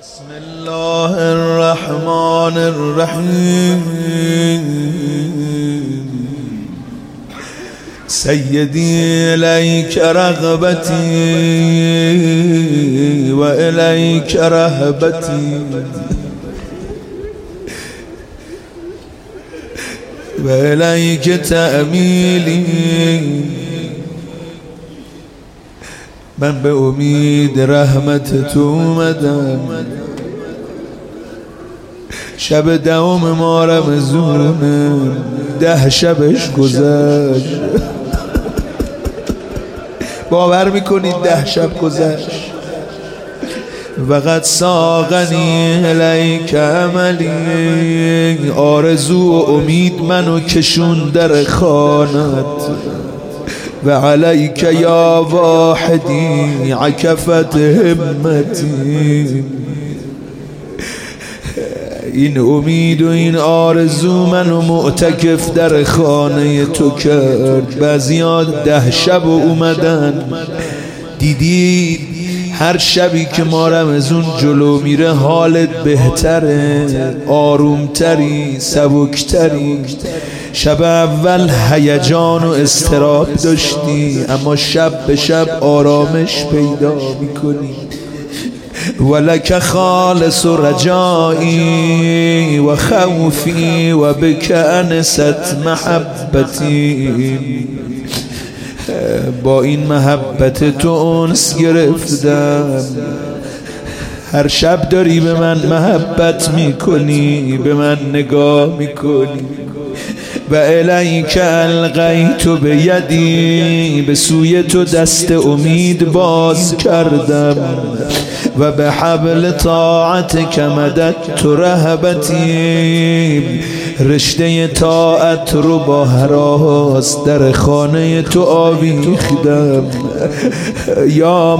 بسم الله الرحمن الرحيم سيدي إليك رغبتي وإليك رهبتي وإليك تأميلي من بأمید رحمت تو اومدم شب دوم ما رمضونه 10 شبش گذشت باور میکنید 10 شب گذشت وقد ساقنی الیک عملی آرزو و امید منو کشون در خانت و علیک یا واحدی عکفت همتی این امید و این آرزو منو معتکف در خانه تو کرد بعضی‌ها 10 شب اومدن دیدید هر شبی که ما رمضون جلو میره حالت بهتره آرومتری سبکتری شب اول هیجان و اضطراب داشتی اما شب به شب آرامش پیدا میکنی ولک خالص رجایی و خوفی و بک انست محبتی با این محبت تو انس گرفتم هر شب داری به من محبت میکنی به من نگاه میکنی و الیک القیت بیدی به سوی تو دست امید باز کردم و به حبل طاعتک مددت رهبتی رشته طاعت رو با هراس در خانه تو آویختم یا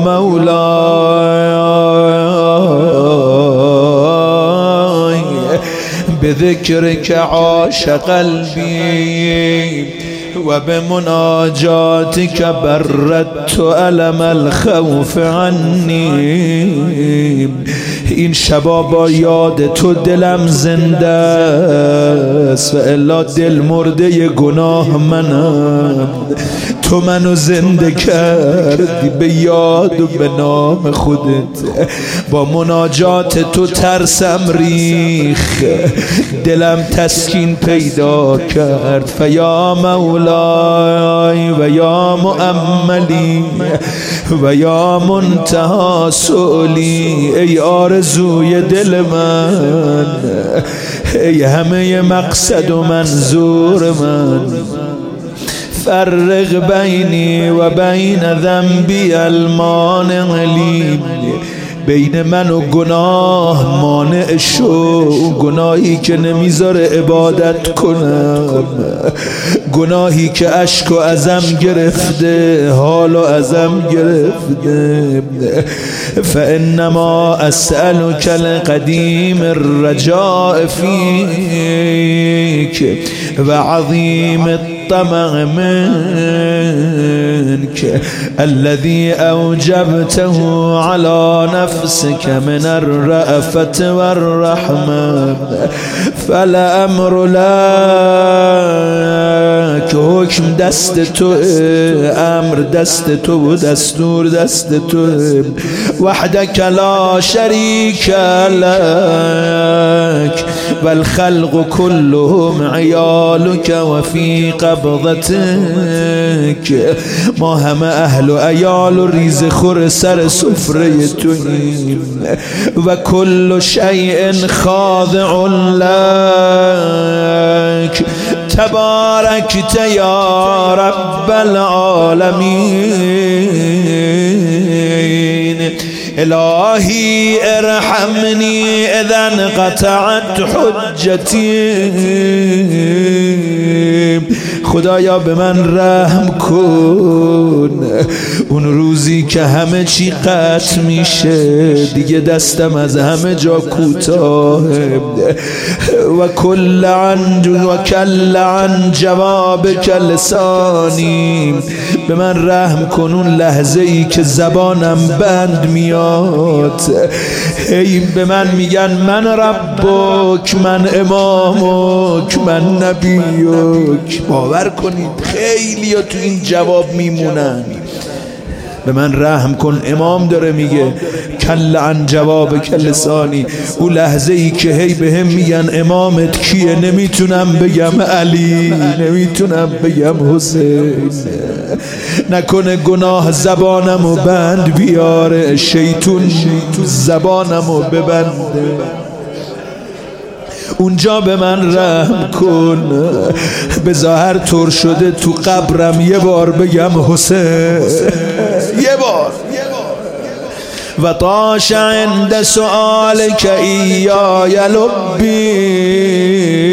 مولای به ذکرک عاش قلبی و به مناجاتک بردت علم الخوف عنی این شبا با یاد تو دلم زنده است و الا دل مرده گناه منم تو منو زنده کردی به یاد و به نام خودت با مناجات تو ترسم ریخ دلم تسکین پیدا کرد فیا مولای و یا مؤملی و یا منتهی سؤلی ای آرزوی دل من ای همه مقصد و منظور من فرق بینی و بین ذنبی المانع لی بین من و گناه مانع شو گناهی که نمیذاره عبادت کنم گناهی که اشک و ازم گرفته حال و ازم گرفته فانما اسألک القدیم الرجاء فیک و عظیم الطمع منك الذي أوجبته على نفسك من الرأفة والرحمة فالأمر لك حکم دست تو امر دست تو دستور دست تو وحدك لا شريك لك والخلق كلهم عيالك وفي قبضتك ما همه اهل و عیال و ریز خور سر سفره توییم و کل شیء خاضع لك تبارکت یا رب العالمین الهی ارحمنی اذا انقطعت حجتی خدایا به من رحم کن اون روزی که همه چی قطع میشه دیگه دستم از همه جا کوتاهه و کل عن جوابک لسانی به من رحم کن اون لحظه ای که زبانم بند میاد میاد، هی به من میگن من ربک، من امامک، من نبیک. باور کنید خیلی ها تو این جواب میمونن. به من رحم کن. امام داره میگه کل عن جواب کل ثانی. او لحظه ای که هی به هم میگن امامت کیه، نمیتونم بگم علی، نمیتونم بگم حسین. نکنه گناه زبانمو بند بیاره، شیطون تو زبانمو ببنده. اونجا به من رحم کن. به ظاهر طور شده تو قبرم یه بار بگم حسین، یه بار. و طاش عند سؤالک ایای لبی،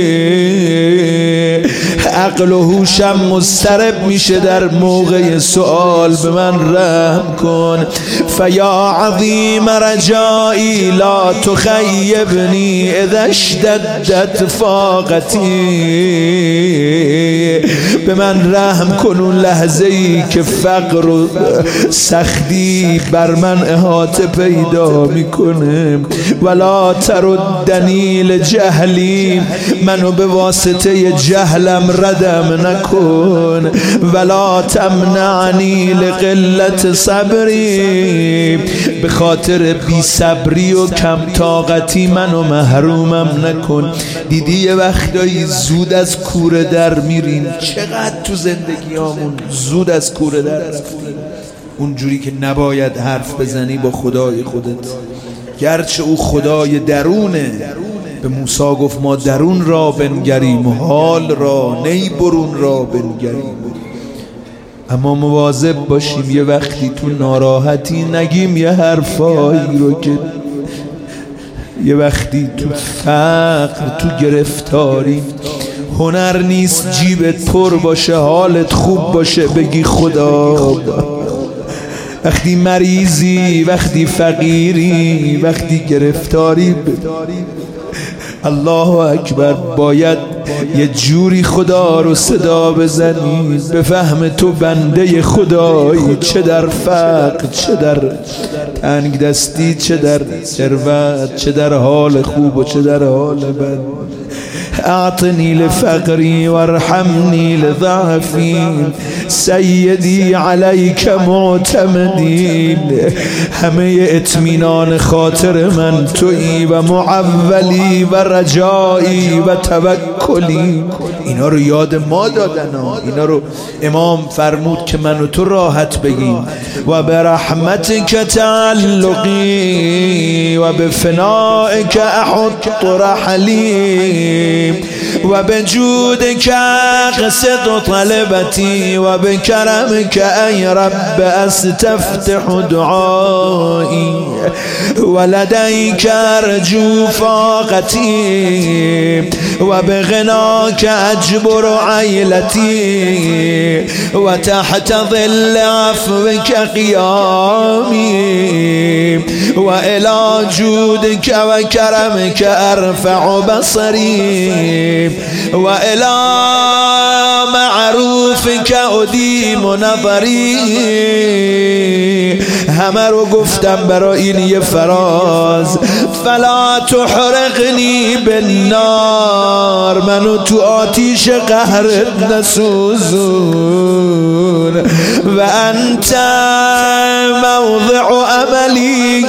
عقل و هوشم مضطرب میشه در موقع سؤال. به من رحم کن. فیا عظیم رجائی لا تخیبنی اذا اشتدت فاقتی. به من رحم کن اون لحظه ای که فقر و سختی بر من احاطه پیدا میکنه. ولا تردنی لجهلی، منو به واسطه جهلم ردم نکن. ولا تمنعنی لقلت صبری، به خاطر بی صبری و کم طاقتی منو محرومم نکن. دیدی یه وقتایی زود از کوره در میریم، چقدر تو زندگیامون زود از کوره در رفتیم. اونجوری که نباید حرف بزنی با خدای خودت، گرچه او خدای درونه. به موسی گفت ما درون را بنگریم، حال را نی برون را بنگریم. اما مواظب باشیم یه وقتی تو ناراحتی نگیم یه حرفایی رو که یه وقتی تو فقر، تو گرفتاری، هنر نیست جیبت پر باشه، حالت خوب باشه بگی خدا. وقتی مریضی، وقتی فقیری، وقتی گرفتاری، الله اکبر، باید یه جوری خدا رو صدا بزنی به فهم تو بنده خدایی، چه در فقر، چه در تنگ دستی، چه در ثروت، چه در حال خوب و چه در حال بد. اعطنی لفقری وارحمنی لضعفی، سیدی علیک معتمدی. همه اطمینان خاطر من تویی و معولی و رجایی و توکلی. اینا رو یاد ما دادن، اینا رو امام فرمود که من و تو راحت بگیم. و برحمتک تعلقی و بفنائک احط رحلی و بجودک اقصد طلبتی و بکرمک ای رب استفتح دعایی و لدیک ارجو فاقتی و بغناک اجبر عیلتی و تحت ظل عفوک قیامی و الی جودک و کرمک ارفع بصری و الی معروفک ادیم نظری. همه رو گفتم برای این یه فراز. فلا تحرقنی بالنار، منو تو آتیش قهرت نسوزون. و انت موضع عملی،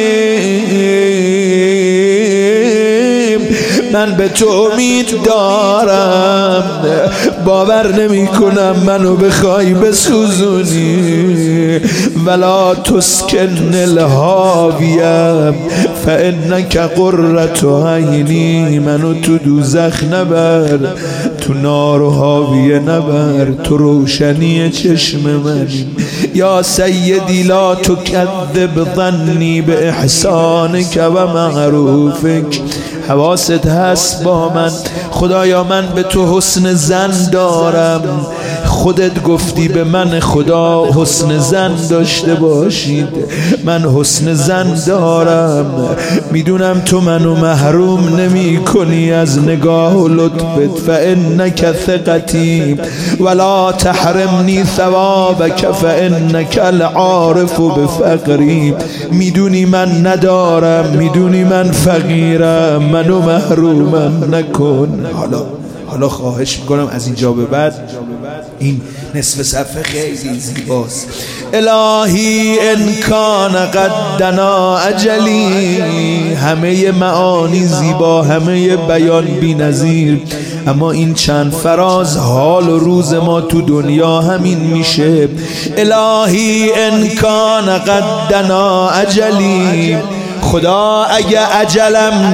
من به تو امید دارم، باور نمی کنم منو بخوای بسوزونی. ولا تسکن الهاویه فانک قرة عینی، منو تو دوزخ نبر، تو نار و هاویه نبر، تو روشنی چشم منی. یا سیدی لا تکذب ظنی به احسانک و معروفک. حواست هست با من خدایا، من به تو حسن ظن دارم، خودت گفتی به من خدا حسن زن داشته باشید، من حسن زن دارم. میدونم تو منو محروم نمی کنی از نگاه و لطفت، فانک ثقتی ولا تحرمنی ثوابک فانک العارف بفقری. میدونی من ندارم، میدونی من فقیرم، منو محرومم نکن. حالا خواهش میکنم از اینجا به بعد این نصف صفحه خیلی زیباست. الهی ان کان قد دنا اجلی، همه معانی زیبا، همه بیان بی نظیر، اما این چند فراز حال و روز ما تو دنیا همین میشه. الهی ان کان قد دنا اجلی، خدا اگه اجلم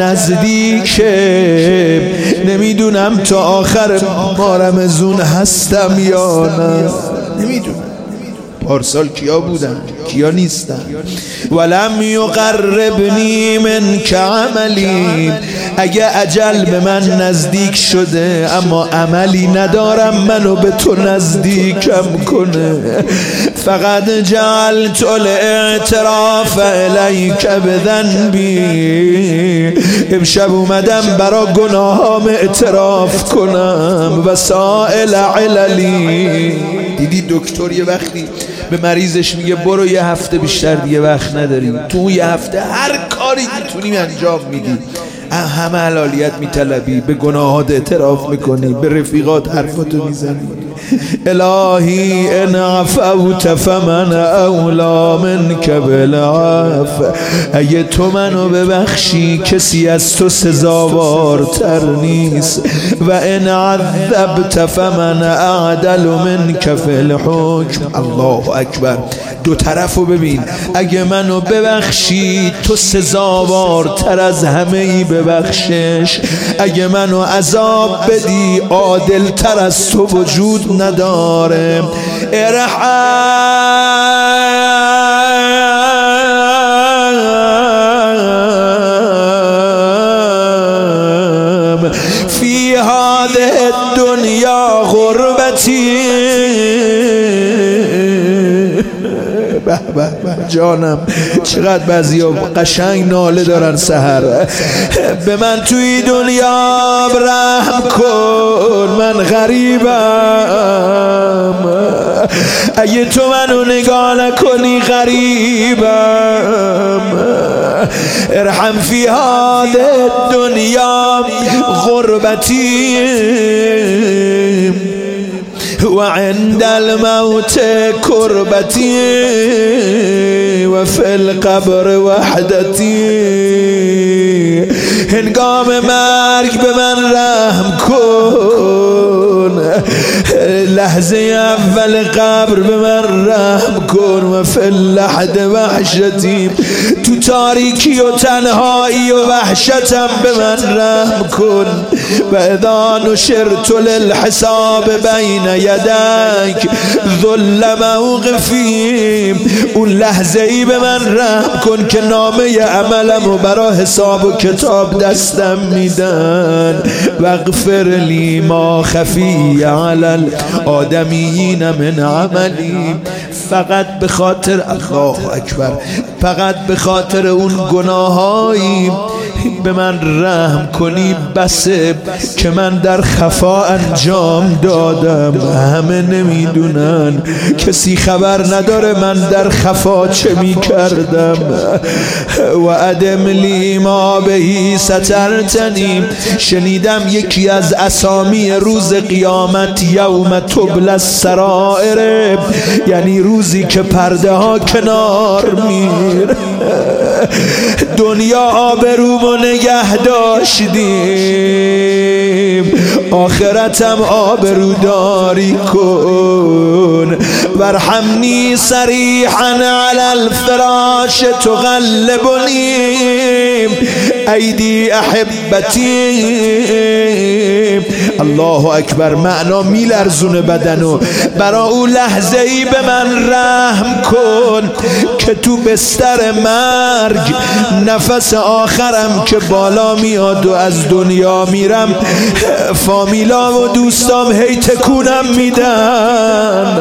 نزدیکه، نمیدونم تا آخر ماه رمضان هستم یا نه، نمیدونم پارسال کیا بودن کیا نیستن. ولم یقربنی منک عملی، اگه اجل به من نزدیک شده اما عملی ندارم منو به تو نزدیکم کنه. فقط جعلت الاعتراف الیک بذنبی، امشب اومدم برا گناهام اعتراف کنم. و سائل عللی، دیدی دکتر یه وقتی به مریضش میگه برو یه هفته بیشتر دیگه وقت نداریم، تو یه هفته هر کاری میتونی انجام میدی، همه حلالیت میطلبی، به گناهات اعتراف میکنی، به رفیقات حرفاتو میزنی. الهی ان عفوت فمن اولا منک بالعفو، اگه تو منو ببخشی کسی از تو سزاوارتر نیست. و ان عذبت فمن اعدل منک فی الحکم. الله اکبر، دو طرفو ببین. اگه منو ببخشی تو سزاوارتر از همه ای ببخشش، اگه منو عذاب بدی عادل تر از تو وجود نداره. ارحم فی هذه الدنیا غربتی. جانم چقدر بعضیا قشنگ ناله دارن سحر. به من توی دنیا رحم کن، من غریبم، اگه تو منو نگاه نکنی غریبم. ارحم فی هذه الدنیا غربتی و عند الموت کربتی و فی القبر وحدتی. هنگام مرگ به من رحم کن، لحظه اول قبر به من رحم کن. و فی اللحد وحشتی، تو تاریکی و تنهایی و وحشتم به من رحم کن. و اذا نشرت للحساب بین یدک ذل موقفی، اون لحظه ای به من رحم کن که نامه عملم و برا حساب و کتاب دستم میدن. واغفر لی ما خفی علی الآدمیین من عملی، فقط به خاطر الله اکبر، فقط به خاطر اون گناهایی به من رحم کنی بسه که من در خفا انجام دادم. همه نمیدونن، کسی خبر نداره من در خفا چه میکردم. و ادم لی ما بهی سترتنی، شنیدم یکی از اسامی روز قیامت یوم تبلی السرائر، یعنی روزی که پرده ها کنار میره. دنیا آبرومو نگه داشتیم، آخرتم آبروداری کن. وارحمنی صریحا علی الفراش تغلبنی، ایدی احبتی. الله اکبر. معنا میلرزونه بدنو. برا او لحظه ای به من رحم کن که تو بستر مرگ نفس آخرم که بالا میاد و از دنیا میرم فامیلا و دوستام هی تکونم میدن،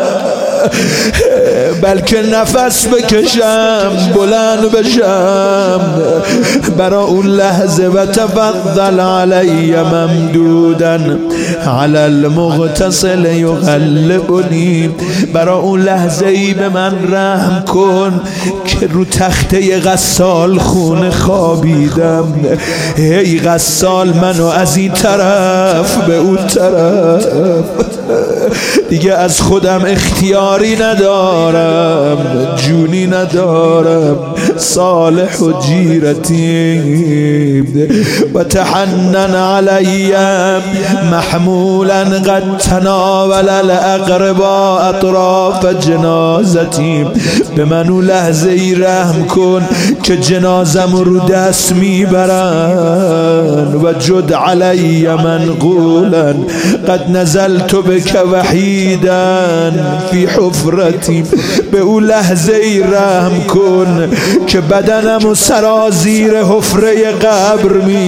بلکه نفس بکشم بلند بشم برا اون لحظه. و تفضل علی ممدودا علی المغتسل یغلبنی. برا اون لحظه ای به من رحم کن که رو تخته غسال خونه خوابیدم. هی غسال منو از این طرف به اون طرف، دیگه از خودم اختیاری ندارم، جونی ندارم. صالح و جیرتی و تحنن علی محمولا قد تناول الاقربا اطراف جنازتی. به منو لحظه ای رحم کن که جنازم رو دست میبرن. و جد علی منقولا قد نزلت بک وحیدا فی حفرتی. به او لحظه ای رحم کن که بدنم و سرازیر حفره قبر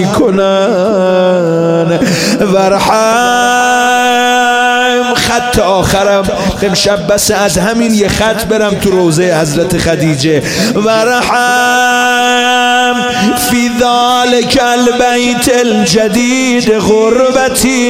میکنن. ورحم. خط آخرم امشب بس از همین یه خط برم تو روضه حضرت خدیجه. ورحم فی ذالک البیت الجدید غربتی.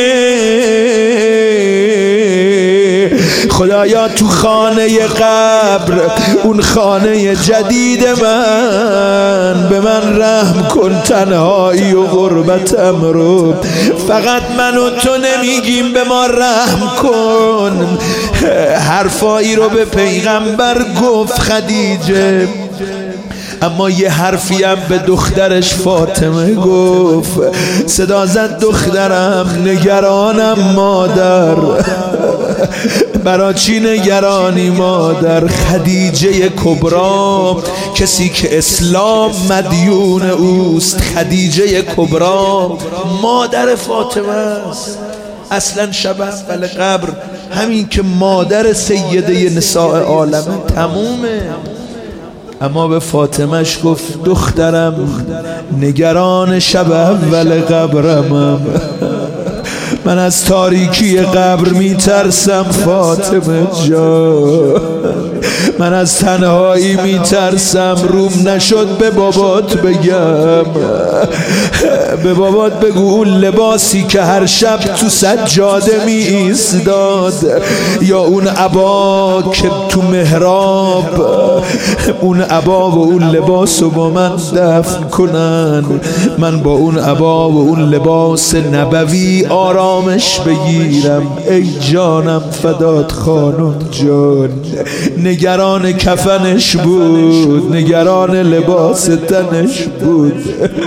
خدایا تو خانه قبر، اون خانه جدید من، به من رحم کن. تنهایی و غربتم رو فقط من و تو نمیگیم، به ما رحم کن. حرفایی رو به پیغمبر گفت خدیجه، اما یه حرفی هم به دخترش فاطمه گفت. صدا زد دخترم نگرانم مادر. برا چی نگرانی مادر؟ خدیجه کبرا، کسی که اسلام مدیون اوست، خدیجه کبرا مادر فاطمه است. اصلا شب اول قبر همین که مادر سیده نساء عالمه تمومه. اما به فاطمهش گفت دخترم نگران شب اول قبرمم، من از تاریکی قبر میترسم فاطمه جان، من از تنهایی میترسم. روم نشد به بابات بگم، به بابات بگو اون لباسی که هر شب تو سجاده می ایستاد، یا اون عبا که تو محراب، اون عبا و اون لباس رو با من دفن کنن، من با اون عبا و اون لباس نبوی آرامش بگیرم. ای جانم فدات خانم جان. نگران کفنش بود، نگران لباس تنش بود.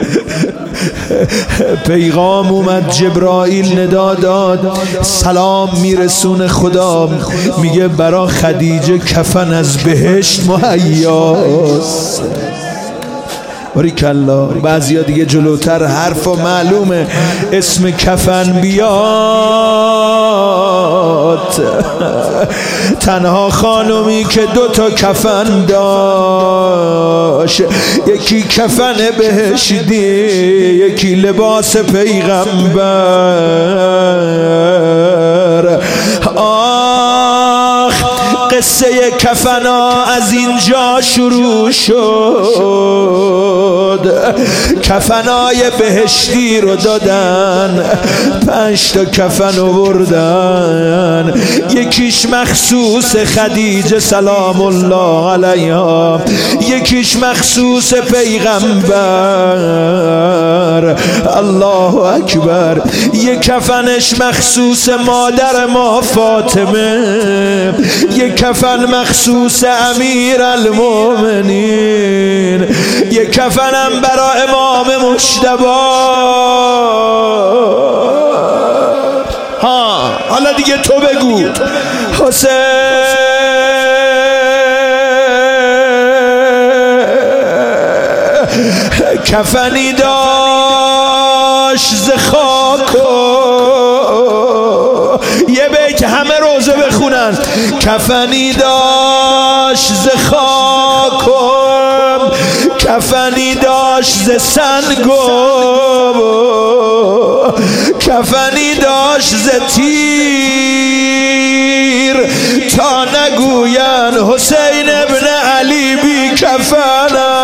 پیغام اومد، جبرائیل ندا داد، سلام میرسونه خدا، میگه برا خدیجه کفن از بهشت مهیاست. باریکالله. بعضیا دیگه جلوتر حرف و معلومه اسم کفن بیاد. تنها خانومی که 2 تا کفن داشت، یکی کفن بهشتی، یکی لباس پیغمبر. آخ قصه کفنا از اینجا شروع شد. کفنای بهشتی رو دادن، 5 تا کفن آوردن، یکیش مخصوص خدیجه سلام الله علیها، یکیش مخصوص پیغمبر. الله اکبر. یک کفنش مخصوص مادر ما فاطمه، یک کفن مخصوص امیر المؤمنین، یک کفنم برای امام مجتبی. ها حالا دیگه تو بگو حسین. کفنی داشت ز خاک یه بیت همه روزه بخونن. کفنی داشت ز خاک کفنی داشت ز سنگ کفنی داشت ز تیر تا نگوین حسین ابن علی بی کفن